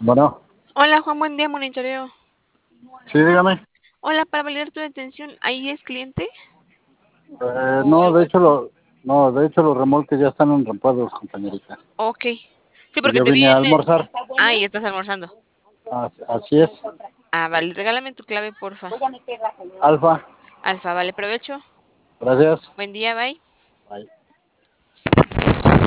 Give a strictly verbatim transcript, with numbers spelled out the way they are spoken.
Bueno, Hola Juan, buen día, monitoreo. sí, dígame. Hola, para validar tu detención, ¿ahí es cliente? Eh, ¿O no, algo de hecho, así? lo, no, de hecho los remolques ya están enrampados, compañerita. Ok. Sí, Y porque yo te vi vine a en el... almorzar. Ah, y estás almorzando. As- Así es. Ah, vale, regálame tu clave, porfa. Alfa, Alfa, vale, provecho. gracias. Buen día, bye.